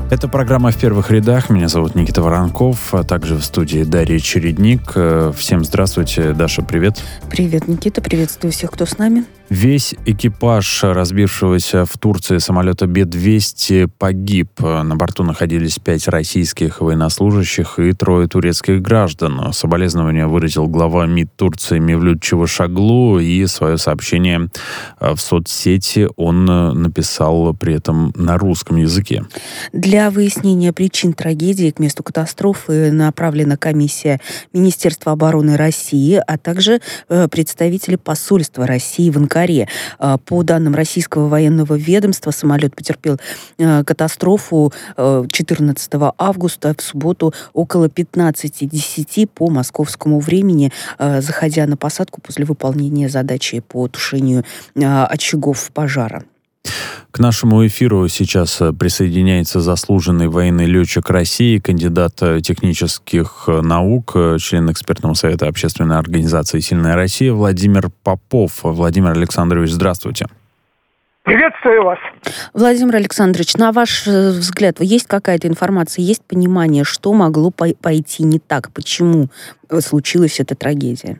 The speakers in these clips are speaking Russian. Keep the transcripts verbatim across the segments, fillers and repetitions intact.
Это программа «В первых рядах». Меня зовут Никита Воронков, а также в студии Дарья Чередник. Всем здравствуйте. Даша, привет. Привет, Никита. Приветствую всех, кто с нами. Весь экипаж разбившегося в Турции самолета Би двести погиб. На борту находились пять российских военнослужащих и трое турецких граждан. Соболезнования выразил глава МИД Турции Мевлют Чавушоглу, и свое сообщение в соцсети он написал при этом на русском языке. Для выяснения причин трагедии к месту катастрофы направлена комиссия Министерства обороны России, а также представители посольства России в Анкаре. По данным российского военного ведомства, самолет потерпел катастрофу четырнадцатого августа в субботу около пятнадцати десяти по московскому времени, заходя на посадку после выполнения задачи по тушению очагов пожара. К нашему эфиру сейчас присоединяется заслуженный военный летчик России, кандидат технических наук, член экспертного совета общественной организации «Сильная Россия» Владимир Попов. Владимир Александрович, здравствуйте. Приветствую вас. Владимир Александрович, на ваш взгляд, есть какая-то информация, есть понимание, что могло пойти не так, почему случилась эта трагедия?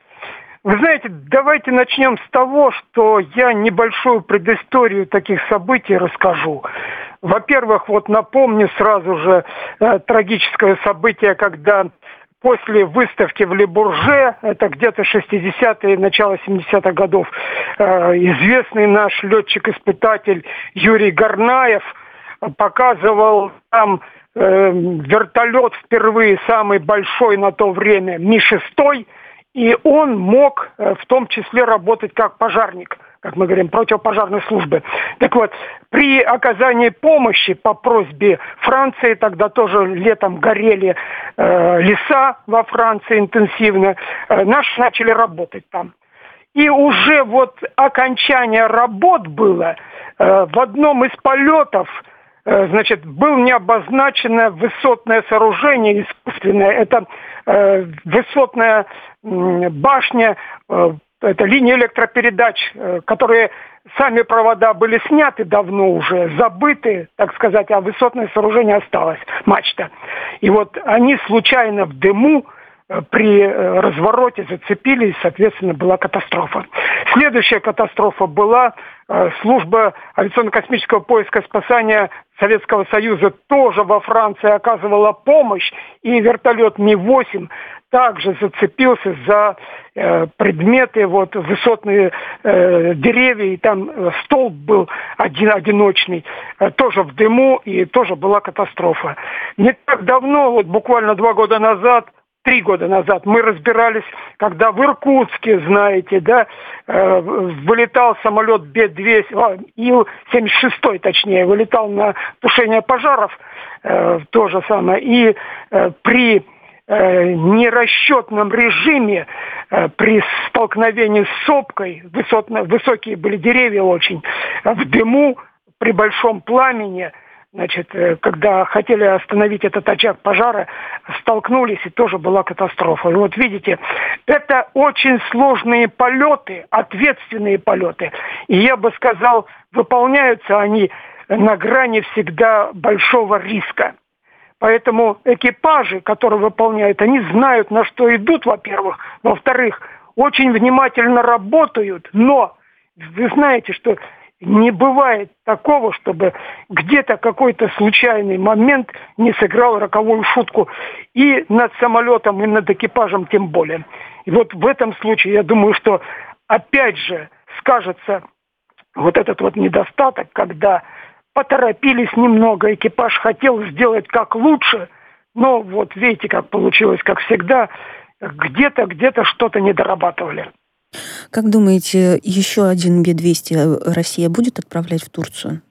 Вы знаете, давайте начнем с того, что я небольшую предысторию таких событий расскажу. Во-первых, вот напомню сразу же э, трагическое событие, когда после выставки в Ле-Бурже, это где-то шестидесятые, начало семидесятых годов, э, известный наш летчик-испытатель Юрий Горнаев показывал там э, вертолет впервые, самый большой на то время, Ми шесть. И он мог в том числе работать как пожарник, как мы говорим, противопожарной службы. Так вот, при оказании помощи по просьбе Франции, тогда тоже летом горели э, леса во Франции интенсивно, э, наши начали работать там. И уже вот окончание работ было э, в одном из полетов. Значит, было не обозначено высотное сооружение искусственное. Это э, высотная э, башня, э, это линия электропередач, э, которые сами провода были сняты давно уже, забыты, так сказать, а высотное сооружение осталось, мачта. И вот они случайно в дыму э, при э, развороте зацепились, соответственно, была катастрофа. Следующая катастрофа была э, служба авиационно-космического поиска и спасания Советского Союза тоже во Франции оказывала помощь, и вертолет Ми восемь также зацепился за э, предметы, вот высотные э, деревья, и там э, столб был один, одиночный, э, тоже в дыму, и тоже была катастрофа. Не так давно, вот буквально два года назад, Три года назад мы разбирались, когда в Иркутске, знаете, да, э, вылетал самолет Би двести, Ил семьдесят шесть, точнее, вылетал на тушение пожаров, э, то же самое, и э, при э, нерасчетном режиме, э, при столкновении с сопкой, высотно, высокие были деревья очень, в дыму, при большом пламени, значит, когда хотели остановить этот очаг пожара, столкнулись, и тоже была катастрофа. И вот видите, это очень сложные полеты, ответственные полеты. И я бы сказал, выполняются они на грани всегда большого риска. Поэтому экипажи, которые выполняют, они знают, на что идут, во-первых. Во-вторых, очень внимательно работают, но вы знаете, что не бывает такого, чтобы где-то какой-то случайный момент не сыграл роковую шутку и над самолетом, и над экипажем тем более. И вот в этом случае, я думаю, что опять же скажется вот этот вот недостаток, когда поторопились немного, экипаж хотел сделать как лучше, но вот видите, как получилось, как всегда, где-то, где-то что-то не дорабатывали. Как думаете, еще один Би двести Россия будет отправлять в Турцию?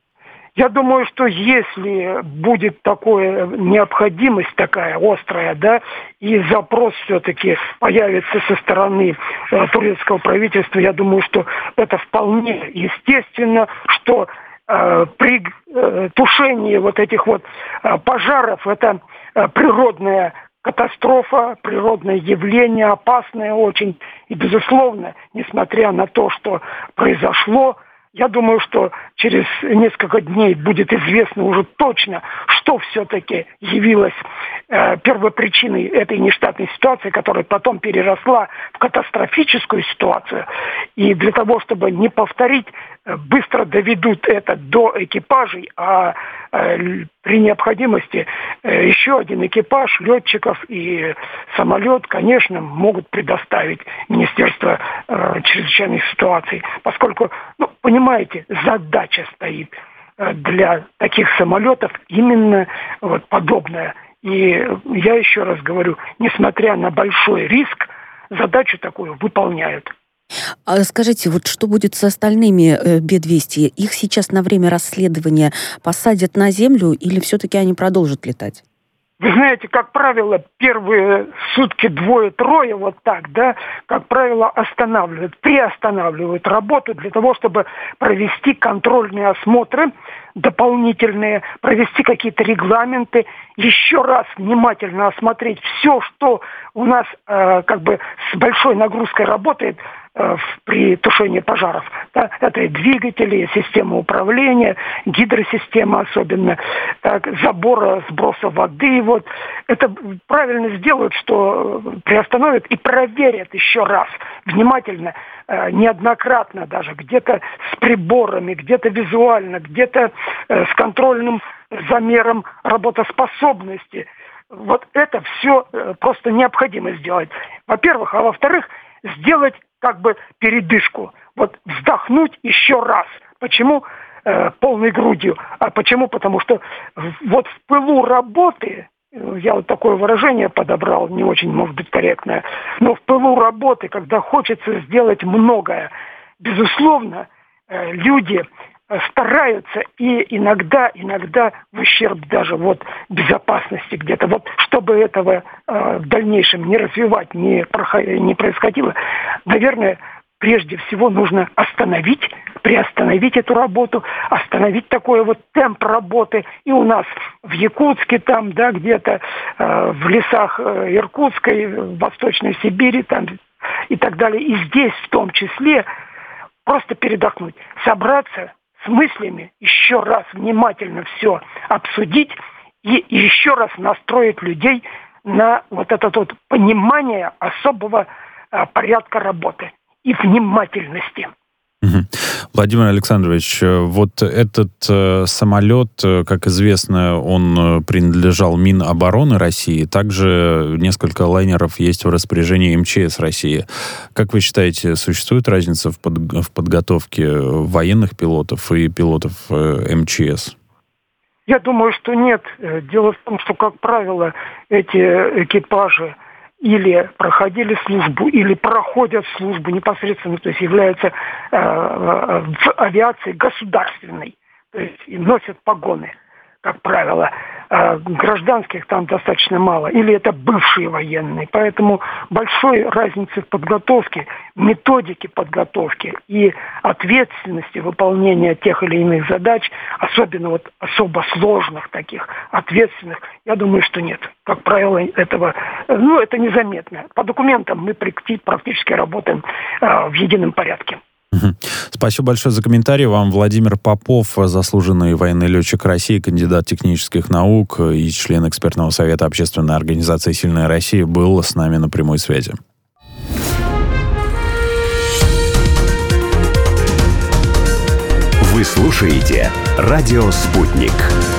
Я думаю, что если будет такая необходимость такая острая, да, и запрос все-таки появится со стороны э, турецкого правительства, я думаю, что это вполне естественно, что э, при э, тушении вот этих вот э, пожаров это э, природная катастрофа, природное явление, опасное очень. И, безусловно, несмотря на то, что произошло, Я думаю, что через несколько дней будет известно уже точно, что все-таки явилось э, первопричиной этой нештатной ситуации, которая потом переросла в катастрофическую ситуацию. И для того, чтобы не повторить, э, быстро доведут это до экипажей, а э, при необходимости э, еще один экипаж, летчиков и самолет, конечно, могут предоставить Министерство э, чрезвычайных ситуаций, поскольку, ну, понимаете, задача стоит э, для таких самолетов именно вот подобная. И я еще раз говорю, несмотря на большой риск, задачу такую выполняют. А скажите, вот что будет с остальными э, Би двести? Их сейчас на время расследования посадят на землю или все-таки они продолжат летать? Вы знаете, как правило, первые сутки двое-трое, вот так, да, как правило, останавливают, приостанавливают работу для того, чтобы провести контрольные осмотры дополнительные, провести какие-то регламенты, еще раз внимательно осмотреть все, что у нас э, как бы с большой нагрузкой работает э, при тушении пожаров. Да? Это и двигатели, и система управления, гидросистема особенно, так, забора, сброса воды. Вот. Это правильно сделают, что приостановят и проверят еще раз внимательно, э, неоднократно даже, где-то с приборами, где-то визуально, где-то э, с контрольным замером работоспособности. Вот это все э, просто необходимо сделать. Во-первых, а во-вторых, сделать как бы передышку. Вот вздохнуть еще раз. Почему э, полной грудью? А почему? Потому что вот в пылу работы, я вот такое выражение подобрал, не очень, может быть, корректное, но в пылу работы, когда хочется сделать многое, безусловно, э, люди стараются и иногда, иногда в ущерб даже вот безопасности где-то. Вот чтобы этого э, в дальнейшем не развивать, не, проход... не происходило, наверное, прежде всего нужно остановить, приостановить эту работу, остановить такой вот темп работы. И у нас в Якутске, там, да, где-то э, в лесах э, Иркутской, в Восточной Сибири, там и так далее. И здесь в том числе просто передохнуть, собраться с мыслями, еще раз внимательно все обсудить и еще раз настроить людей на вот это вот понимание особого а, порядка работы и внимательности. Владимир Александрович, вот этот э, самолет, как известно, он принадлежал Минобороны России. Также несколько лайнеров есть в распоряжении эм че эс России. Как вы считаете, существует разница в, под, в подготовке военных пилотов и пилотов э, эм че эс? Я думаю, что нет. Дело в том, что, как правило, эти экипажи или проходили службу, или проходят службу непосредственно, то есть являются э, в авиации государственной, то есть и носят погоны, как правило. Э, гражданских там достаточно мало, или это бывшие военные. Поэтому большой разницы в подготовке, методике подготовки и ответственности выполнения тех или иных задач, особенно вот особо сложных таких, ответственных, я думаю, что нет. Как правило, этого, ну, это незаметно. По документам мы практически работаем э, в едином порядке. Спасибо большое за комментарий. Вам Владимир Попов, заслуженный военный летчик России, кандидат технических наук и член экспертного совета общественной организации «Сильная Россия», был с нами на прямой связи. Вы слушаете «Радио Спутник».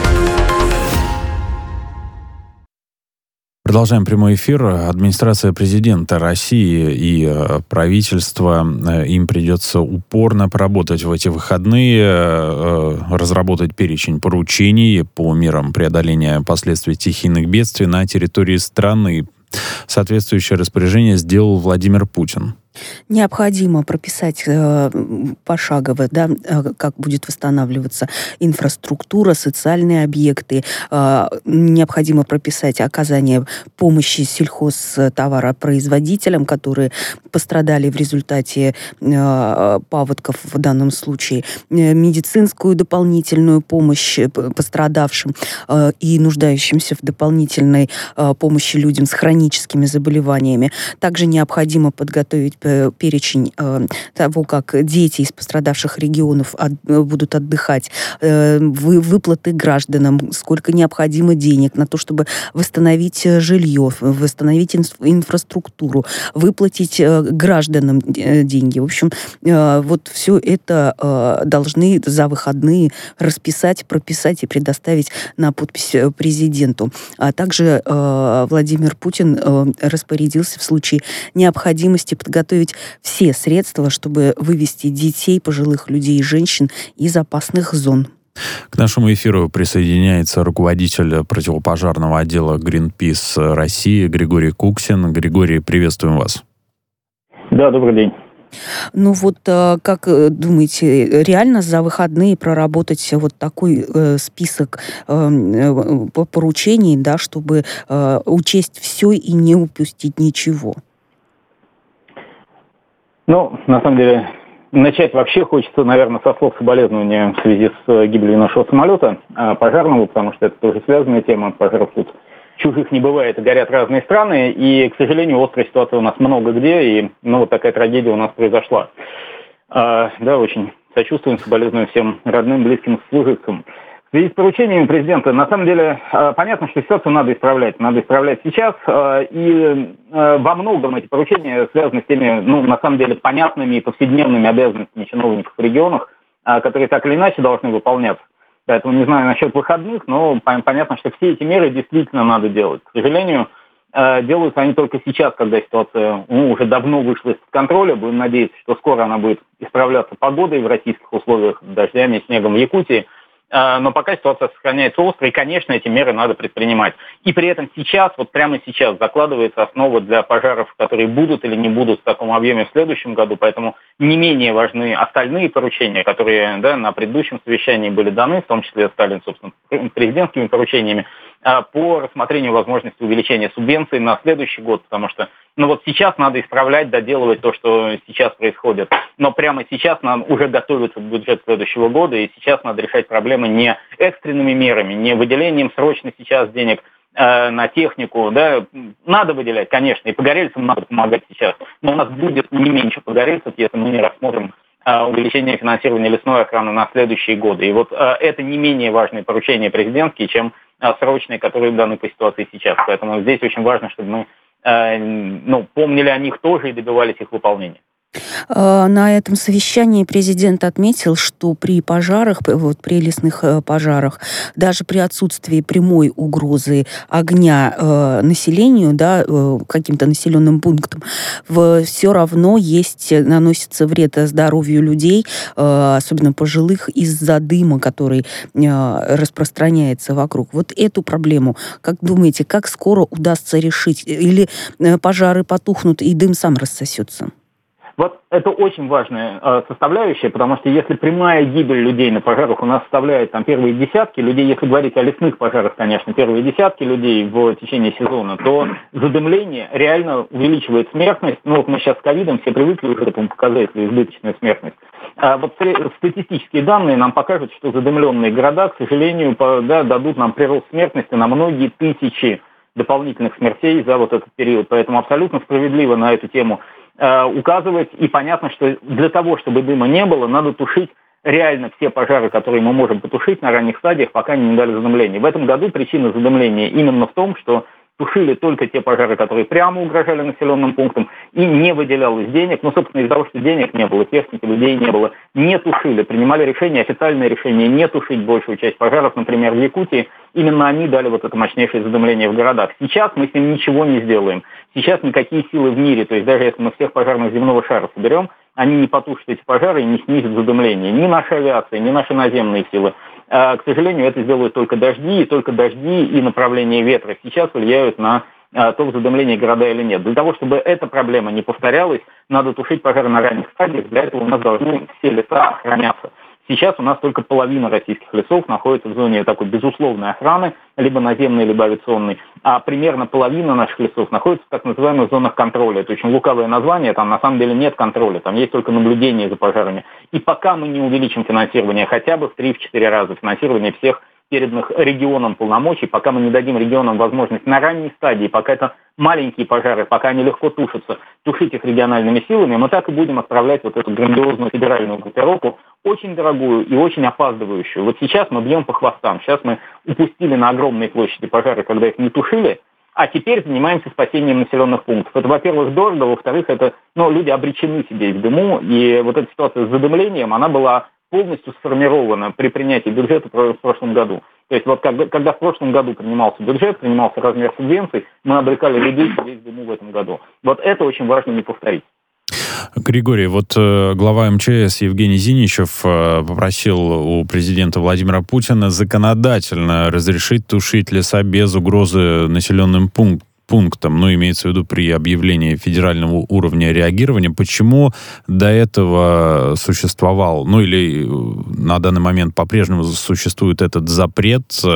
Продолжаем прямой эфир. Администрация президента России и э, правительство, э, им придется упорно поработать в эти выходные, э, разработать перечень поручений по мерам преодоления последствий стихийных бедствий на территории страны. Соответствующее распоряжение сделал Владимир Путин. Необходимо прописать э, пошагово, да, э, как будет восстанавливаться инфраструктура, социальные объекты. Э, необходимо прописать оказание помощи сельхозтоваропроизводителям, которые пострадали в результате э, паводков в данном случае. Э, медицинскую дополнительную помощь пострадавшим э, и нуждающимся в дополнительной э, помощи людям с хроническими заболеваниями. Также необходимо подготовить перечень того, как дети из пострадавших регионов будут отдыхать, выплаты гражданам, сколько необходимо денег на то, чтобы восстановить жилье, восстановить инфраструктуру, выплатить гражданам деньги. В общем, вот все это должны за выходные расписать, прописать и предоставить на подпись президенту. А также Владимир Путин распорядился в случае необходимости подготовить все средства, чтобы вывести детей, пожилых людей и женщин из опасных зон. К нашему эфиру присоединяется руководитель противопожарного отдела Greenpeace России Григорий Куксин. Григорий, приветствуем вас. Да, добрый день. Ну вот, как думаете, реально за выходные проработать вот такой список поручений, да, чтобы учесть все и не упустить ничего? Ну, на самом деле, начать вообще хочется, наверное, со слов соболезнования в связи с гибелью нашего самолета пожарного, потому что это тоже связанная тема. Пожаров тут чужих не бывает, горят разные страны, и, к сожалению, острой ситуации у нас много где, и ну, вот такая трагедия у нас произошла. А, да, очень сочувствуем, соболезнуем всем родным, близким служивцам. В связи с поручениями президента, на самом деле, понятно, что ситуацию надо исправлять. Надо исправлять сейчас, и во многом эти поручения связаны с теми, ну, на самом деле, понятными и повседневными обязанностями чиновников в регионах, которые так или иначе должны выполняться. Поэтому не знаю насчет выходных, но понятно, что все эти меры действительно надо делать. К сожалению, делаются они только сейчас, когда ситуация ну, уже давно вышла из-под контроля. Будем надеяться, что скоро она будет исправляться погодой в российских условиях, дождями, снегом в Якутии. Но пока ситуация сохраняется острой, и, конечно, эти меры надо предпринимать. И при этом сейчас, вот прямо сейчас, закладывается основа для пожаров, которые будут или не будут в таком объеме в следующем году. Поэтому не менее важны остальные поручения, которые да, на предыдущем совещании были даны, в том числе стали, собственно, президентскими поручениями, по рассмотрению возможности увеличения субвенций на следующий год, потому что ну вот сейчас надо исправлять, доделывать то, что сейчас происходит. Но прямо сейчас нам уже готовится бюджет следующего года, и сейчас надо решать проблемы не экстренными мерами, не выделением срочно сейчас денег э, на технику. Да. Надо выделять, конечно, и погорельцам надо помогать сейчас. Но у нас будет не меньше погорельцев, если мы не рассмотрим э, увеличение финансирования лесной охраны на следующие годы. И вот э, это не менее важные поручения президентские, чем э, срочные, которые даны по ситуации сейчас. Поэтому здесь очень важно, чтобы мы ну, помнили о них тоже и добивались их выполнения. На этом совещании президент отметил, что при пожарах, вот при лесных пожарах, даже при отсутствии прямой угрозы огня э, населению, да, э, каким-то населенным пунктам, в, все равно есть, наносится вред здоровью людей, э, особенно пожилых, из-за дыма, который э, распространяется вокруг. Вот эту проблему, как думаете, как скоро удастся решить? Или э, пожары потухнут и дым сам рассосется? Вот это очень важная э, составляющая, потому что если прямая гибель людей на пожарах у нас составляет там первые десятки людей, если говорить о лесных пожарах, конечно, первые десятки людей в течение сезона, то задымление реально увеличивает смертность. Ну вот мы сейчас с ковидом все привыкли уже к этому показателю избыточную смертность. А вот статистические данные нам покажут, что задымленные города, к сожалению, по, да, дадут нам прирост смертности на многие тысячи дополнительных смертей за вот этот период. Поэтому абсолютно справедливо на эту тему указывать, и понятно, что для того, чтобы дыма не было, надо тушить реально все пожары, которые мы можем потушить на ранних стадиях, пока не дали задымления. В этом году причина задымления именно в том, что тушили только те пожары, которые прямо угрожали населенным пунктам, и не выделялось денег. Ну, собственно, из-за того, что денег не было, техники, людей не было, не тушили. Принимали решение, официальное решение не тушить большую часть пожаров, например, в Якутии. Именно они дали вот это мощнейшее задымление в городах. Сейчас мы с ним ничего не сделаем. Сейчас никакие силы в мире, то есть даже если мы всех пожарных земного шара соберем, они не потушат эти пожары и не снизят задымление. Ни наша авиация, ни наши наземные силы. А, к сожалению, это сделают только дожди, и только дожди и направление ветра сейчас влияют на а, то, задымление города или нет. Для того, чтобы эта проблема не повторялась, надо тушить пожары на ранних стадиях. Для этого у нас должны все леса охраняться. Сейчас у нас только половина российских лесов находится в зоне такой безусловной охраны, либо наземной, либо авиационной, а примерно половина наших лесов находится в так называемых зонах контроля. Это очень лукавое название, там на самом деле нет контроля, там есть только наблюдение за пожарами. И пока мы не увеличим финансирование хотя бы в три-четыре раза, финансирование всех переданных регионам полномочий, пока мы не дадим регионам возможность на ранней стадии, пока это маленькие пожары, пока они легко тушатся, тушить их региональными силами, мы так и будем отправлять вот эту грандиозную федеральную группировку, очень дорогую и очень опаздывающую. Вот сейчас мы бьем по хвостам, сейчас мы упустили на огромной площади пожары, когда их не тушили, а теперь занимаемся спасением населенных пунктов. Это, во-первых, дорого, во-вторых, это, ну, люди обречены сидеть в дыму, и вот эта ситуация с задымлением, она была полностью сформирована при принятии бюджета в прошлом году. То есть вот когда, когда в прошлом году принимался бюджет, принимался размер субвенций, мы обрекали людей сидеть в дыму в этом году. Вот это очень важно не повторить. Григорий, вот э, глава эм че эс Евгений Зиничев э, попросил у президента Владимира Путина законодательно разрешить тушить леса без угрозы населенным пунктам. пунктам, ну, имеется в виду при объявлении федерального уровня реагирования. Почему до этого существовал, ну, или на данный момент по-прежнему существует этот запрет э,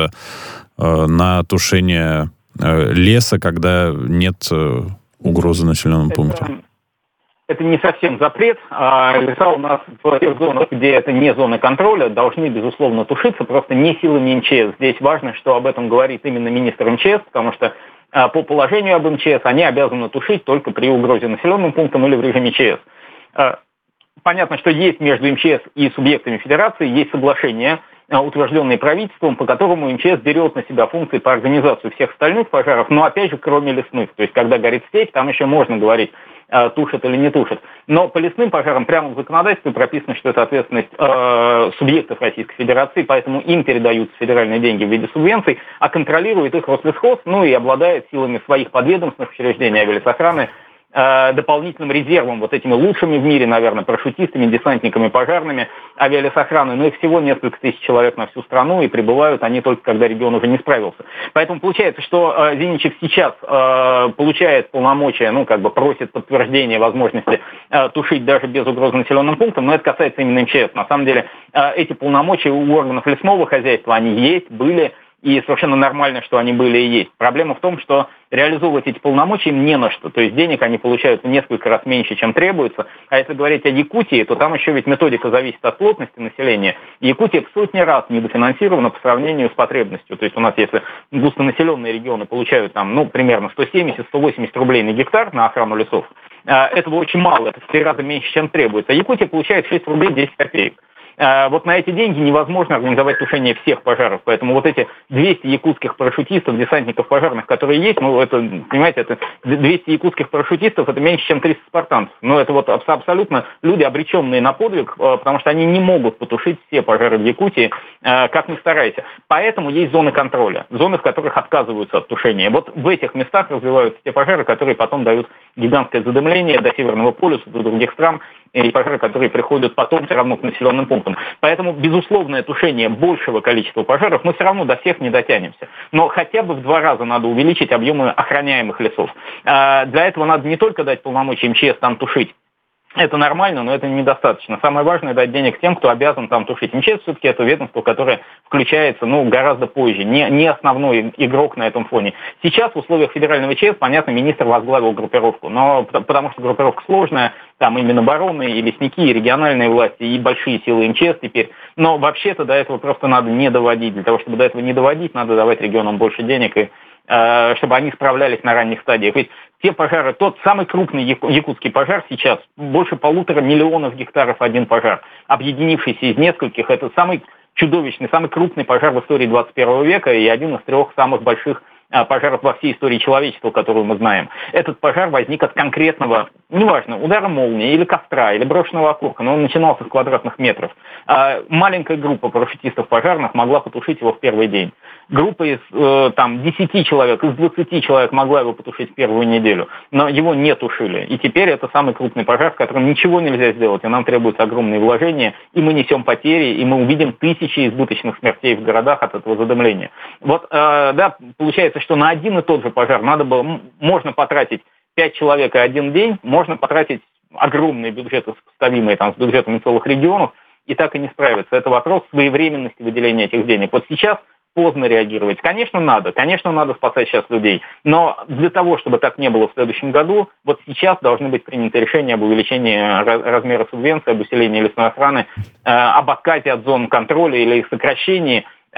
на тушение э, леса, когда нет э, угрозы населенным пунктам? Это не совсем запрет. Леса у нас в тех зонах, где это не зона контроля, должны, безусловно, тушиться, просто не силами эм че эс. Здесь важно, что об этом говорит именно министр эм че эс, потому что по положению об эм че эс они обязаны тушить только при угрозе населенным пунктам или в режиме че эс. Понятно, что есть между эм че эс и субъектами федерации, есть соглашения, утвержденные правительством, по которому эм че эс берет на себя функции по организации всех остальных пожаров, но опять же, кроме лесных. То есть, когда горит степь, там еще можно говорить, тушат или не тушат. Но по лесным пожарам прямо в законодательстве прописано, что это ответственность э, субъектов Российской Федерации, поэтому им передаются федеральные деньги в виде субвенций, а контролирует их Рослесхоз, ну и обладает силами своих подведомственных учреждений авиалесохраны, э, дополнительным резервом, вот этими лучшими в мире, наверное, парашютистами, десантниками, пожарными, авиалесохраны, но их всего несколько тысяч человек на всю страну, и прибывают они только когда регион уже не справился. Поэтому получается, что э, Зиничев сейчас э, получает полномочия, ну, как бы просит подтверждения возможности э, тушить даже без угрозы населенным пунктам, но это касается именно эм че эс. На самом деле э, эти полномочия у органов лесного хозяйства, они есть, были, и совершенно нормально, что они были и есть. Проблема в том, что реализовывать эти полномочия им не на что. То есть денег они получают в несколько раз меньше, чем требуется. А если говорить о Якутии, то там еще ведь методика зависит от плотности населения. Якутия в сотни раз недофинансирована по сравнению с потребностью. То есть у нас, если густонаселенные регионы получают там, ну, примерно сто семьдесят - сто восемьдесят рублей на гектар на охрану лесов, этого очень мало, это в три раза меньше, чем требуется. А Якутия получает шесть рублей десять копеек. Вот на эти деньги невозможно организовать тушение всех пожаров. Поэтому вот эти двести якутских парашютистов, десантников пожарных, которые есть, ну, это, понимаете, это двести якутских парашютистов, это меньше, чем триста спартанцев. Но это вот абсолютно люди, обреченные на подвиг, потому что они не могут потушить все пожары в Якутии, как ни старайся. Поэтому есть зоны контроля, зоны, в которых отказываются от тушения. Вот в этих местах развиваются те пожары, которые потом дают гигантское задымление до Северного полюса, до других стран, и пожары, которые приходят потом все равно к населенным пунктам. Поэтому безусловное тушение большего количества пожаров мы все равно до всех не дотянемся. Но хотя бы в два раза надо увеличить объемы охраняемых лесов. Для этого надо не только дать полномочия эм че эс там тушить. Это нормально, но это недостаточно. Самое важное — дать денег тем, кто обязан там тушить. эм че эс все-таки это ведомство, которое включается, ну, гораздо позже, не, не основной игрок на этом фоне. Сейчас в условиях федерального че эс, понятно, министр возглавил группировку, но потому что группировка сложная, там и Минобороны, и лесники, и региональные власти, и большие силы эм че эс теперь. Но вообще-то до этого просто надо не доводить. Для того, чтобы до этого не доводить, надо давать регионам больше денег, и э, чтобы они справлялись на ранних стадиях. Ведь те пожары, тот самый крупный якутский пожар сейчас, больше полутора миллионов гектаров один пожар, объединившийся из нескольких, это самый чудовищный, самый крупный пожар в истории двадцать первого века и один из трех самых больших пожаров во всей истории человечества, которую мы знаем. Этот пожар возник от конкретного, неважно, удара молнии, или костра, или брошенного окурка, но он начинался с квадратных метров. А маленькая группа парашютистов пожарных могла потушить его в первый день. Группа из э, там, десяти человек, из двадцати человек могла его потушить в первую неделю, но его не тушили. И теперь это самый крупный пожар, с которым ничего нельзя сделать, и нам требуются огромные вложения, и мы несем потери, и мы увидим тысячи избыточных смертей в городах от этого задымления. Вот, э, да, получается, что на один и тот же пожар надо было, можно потратить пять человек и один день, можно потратить огромные бюджеты, сопоставимые там, с бюджетами целых регионов, и так и не справиться. Это вопрос своевременности выделения этих денег. Вот сейчас поздно реагировать. Конечно, надо. Конечно, надо спасать сейчас людей. Но для того, чтобы так не было в следующем году, вот сейчас должны быть приняты решения об увеличении размера субвенций, об усилении лесной охраны, об отказе от зон контроля или их сокращении.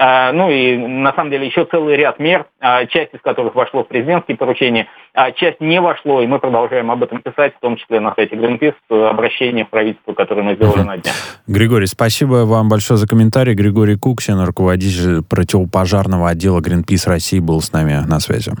Ну и на самом деле еще целый ряд мер, часть из которых вошло в президентские поручения, а часть не вошло, и мы продолжаем об этом писать, в том числе на сайте Greenpeace, обращение в правительство, которое мы сделали на днях. Григорий, спасибо вам большое за комментарий. Григорий Куксин, руководитель противопожарного отдела Greenpeace России, был с нами на связи.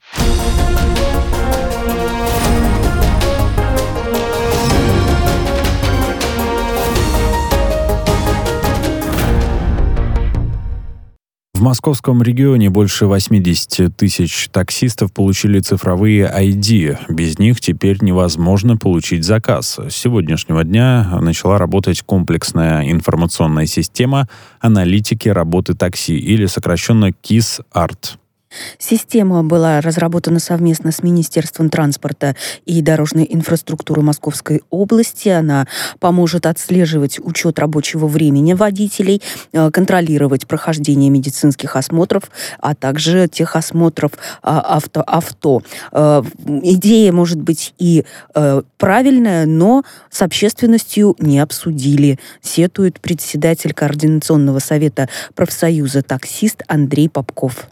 В московском регионе больше восемьдесят тысяч таксистов получили цифровые ай ди. Без них теперь невозможно получить заказ. С сегодняшнего дня начала работать комплексная информационная система аналитики работы такси, или сокращенно КИС-АРТ. Система была разработана совместно с Министерством транспорта и дорожной инфраструктуры Московской области. Она поможет отслеживать учет рабочего времени водителей, контролировать прохождение медицинских осмотров, а также техосмотров авто. авто. Идея может быть и правильная, но с общественностью не обсудили, сетует председатель Координационного совета профсоюза «Таксист» Андрей Попков.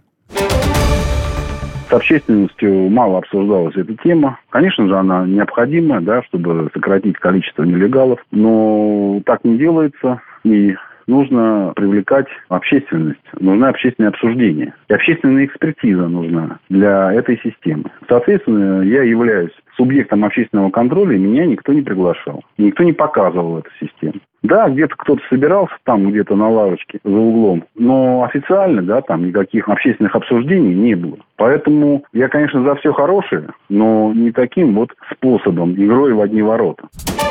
С общественностью мало обсуждалась эта тема. Конечно же, она необходима, да, чтобы сократить количество нелегалов, но так не делается, и нужно привлекать общественность, нужно общественное обсуждение. И общественная экспертиза нужна для этой системы. Соответственно, я являюсь субъектом общественного контроля, и меня никто не приглашал. Никто не показывал эту систему. Да, где-то кто-то собирался там, где-то на лавочке за углом, но официально, да, там никаких общественных обсуждений не было. Поэтому я, конечно, за все хорошее, но не таким вот способом, игрой в одни ворота.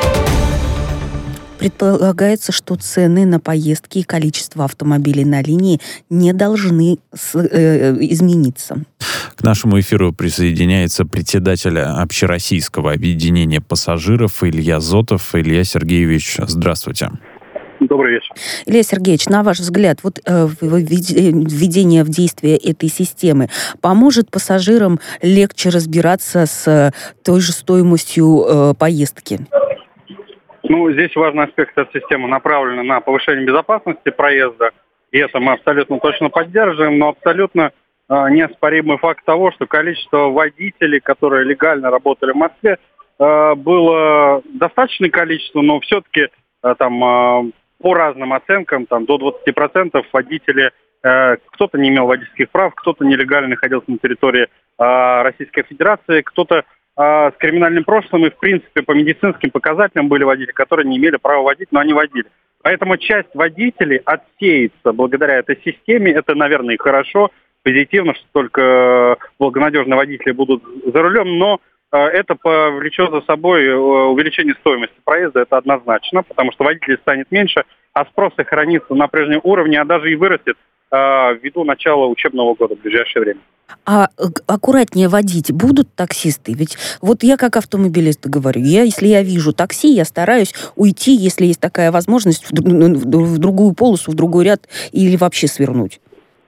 Предполагается, что цены на поездки и количество автомобилей на линии не должны с, э, измениться. К нашему эфиру присоединяется председатель Общероссийского объединения пассажиров Илья Зотов. Илья Сергеевич, здравствуйте. Добрый вечер. Илья Сергеевич, на ваш взгляд, вот э, введение в действие этой системы поможет пассажирам легче разбираться с той же стоимостью э, поездки? Ну, здесь важный аспект этой системы направлен на повышение безопасности проезда, и это мы абсолютно точно поддерживаем, но абсолютно э, неоспоримый факт того, что количество водителей, которые легально работали в Москве, э, было достаточное количество, но все-таки э, там э, по разным оценкам, там до двадцати процентов водители, э, кто-то не имел водительских прав, кто-то нелегально находился на территории э, Российской Федерации, кто-то с криминальным прошлым, и, в принципе, по медицинским показателям были водители, которые не имели права водить, но они водили. Поэтому часть водителей отсеется благодаря этой системе. Это, наверное, и хорошо, позитивно, что только благонадежные водители будут за рулем, но это повлечет за собой увеличение стоимости проезда, это однозначно, потому что водителей станет меньше, а спрос сохранится на прежнем уровне, а даже и вырастет ввиду начала учебного года в ближайшее время. А аккуратнее водить будут таксисты? Ведь вот я как автомобилист говорю, я, если я вижу такси, я стараюсь уйти, если есть такая возможность, в, в другую полосу, в другой ряд или вообще свернуть.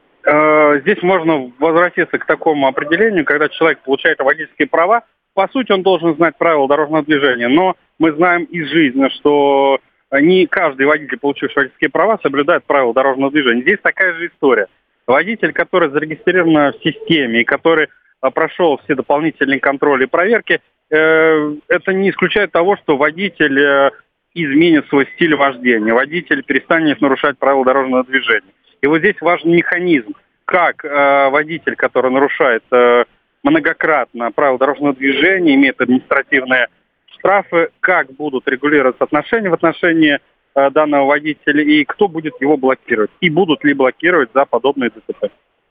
Здесь можно возвратиться к такому определению, когда человек получает водительские права, по сути он должен знать правила дорожного движения, но мы знаем из жизни, что не каждый водитель, получивший водительские права, соблюдает правила дорожного движения. Здесь такая же история. Водитель, который зарегистрирован в системе и который а, прошел все дополнительные контроли и проверки, э, это не исключает того, что водитель э, изменит свой стиль вождения, водитель перестанет нарушать правила дорожного движения. И вот здесь важен механизм, как э, водитель, который нарушает э, многократно правила дорожного движения, имеет административные штрафы, как будут регулироваться отношения в отношении данного водителя и кто будет его блокировать. И будут ли блокировать за подобные ДТП.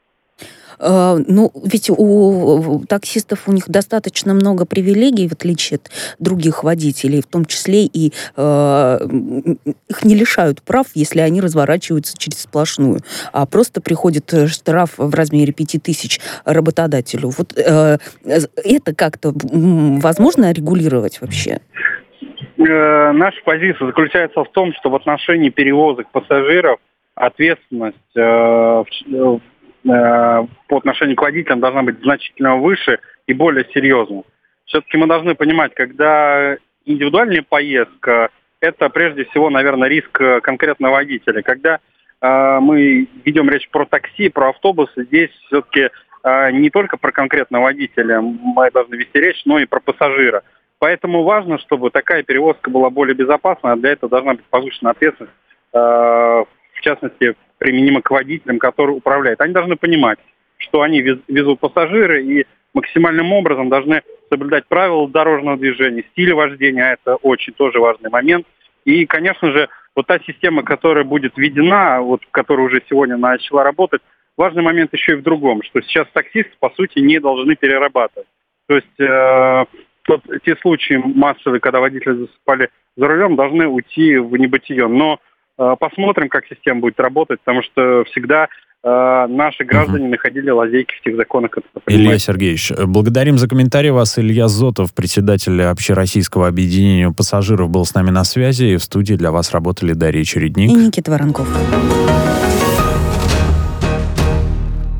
Uh, ну, ведь у, у таксистов у них достаточно много привилегий, в отличие от других водителей, в том числе и uh, их не лишают прав, если они разворачиваются через сплошную, а просто приходит штраф в размере пяти тысяч работодателю. Вот uh, это как-то возможно регулировать вообще? Наша позиция заключается в том, что в отношении перевозок пассажиров ответственность э, э, по отношению к водителям должна быть значительно выше и более серьезной. Все-таки мы должны понимать, когда индивидуальная поездка, это прежде всего, наверное, риск конкретного водителя. Когда э, мы ведем речь про такси, про автобусы, здесь все-таки э, не только про конкретного водителя мы должны вести речь, но и про пассажира. Поэтому важно, чтобы такая перевозка была более безопасна, а для этого должна быть повышена ответственность, э, в частности, применима к водителям, которые управляют. Они должны понимать, что они везут пассажиры и максимальным образом должны соблюдать правила дорожного движения, стиль вождения, а это очень тоже важный момент. И, конечно же, вот та система, которая будет введена, вот, которая уже сегодня начала работать, важный момент еще и в другом, что сейчас таксисты, по сути, не должны перерабатывать. То есть э, тот, те случаи массовые, когда водители засыпали за рулем, должны уйти в небытие. Но э, посмотрим, как система будет работать, потому что всегда э, наши граждане угу. находили лазейки в тех законах, которые... Илья Сергеевич, благодарим за комментарий вас. Илья Зотов, председатель Общероссийского объединения пассажиров, был с нами на связи. И в студии для вас работали Дарья Чередник и Никита Воронков.